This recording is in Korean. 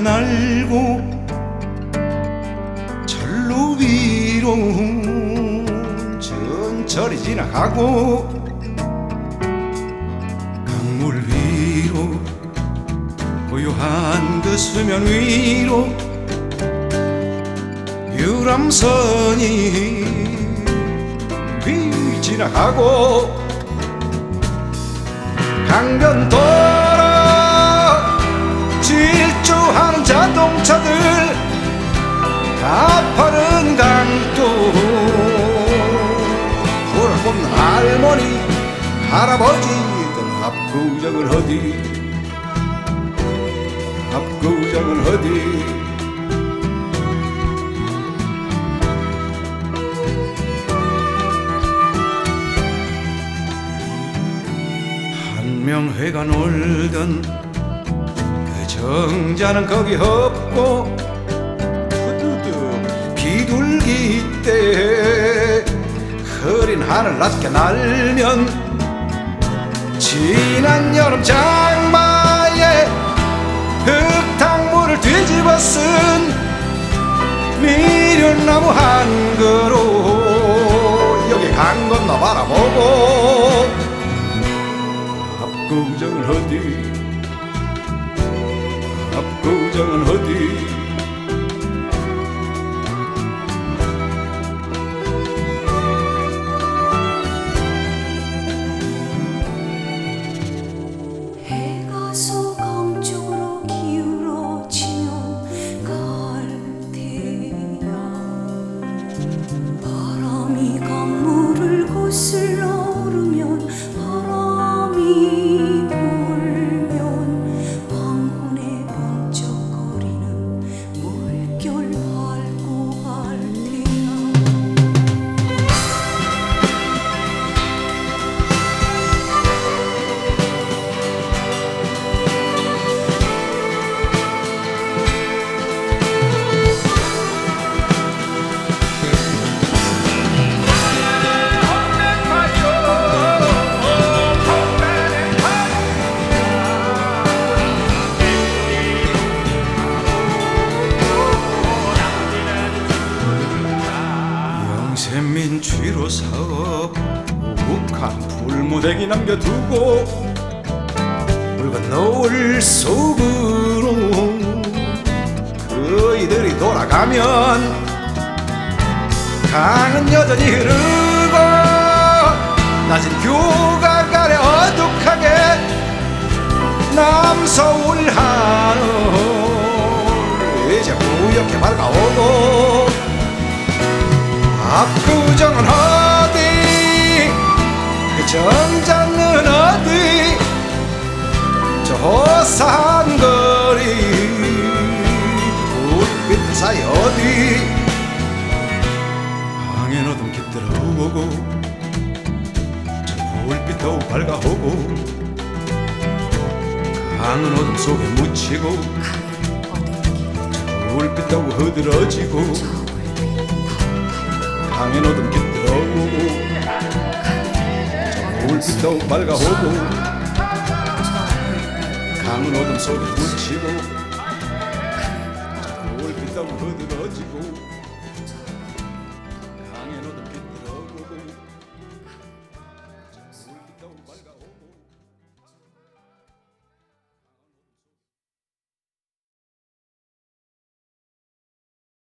날고 절로 위로 천천히 지나가고 강물 위로 고요한 그 수면 위로 유람선이 지나가고 강변도로 질주하는 자동차들 가파른 강도 불을 뿜는 할머니 할아버지들 압구정은 어디 압구정은 어디 한명회가 놀던 그 정자는 거기 없고 비둘기 때 흐린 하늘 낮게 날면 지난 여름 장마에 흙탕물을 뒤집어 쓴 미련나무 한 그루 여기 강 건너 바라보고 압구정은 어디 압구정은 어디 해가 서강 쪽으로 기울어지면 갈 테야 바람이 강물을 거슬러 오르면 바람이 불면 황혼에 번쩍거리는 물결 밟고 갈 테야 민취로 사업 우북한 풀무대기 남겨두고 붉은 노을 속으로 그이들이 돌아가면 강은 여전히 흐르고 낮은 휴가 가래 어둑하게 남서울 하늘 이제 뿌옇게 밝아오고 압구정은 어디 그 정자는 어디 저 호사한 거리 불빛 사이 어디 항해 어둠 깃들어오고 저 불빛 더욱 밝아오고 강은 어둠 속에 묻히고 저 불빛 더욱 흐드러지고 강엔 어둠 깃들어오고 저 불빛 더욱 밝아오고 강은 어둠 속에 묻히고 저 불빛 더욱 흐드러지고 강엔 어둠 깃들어오고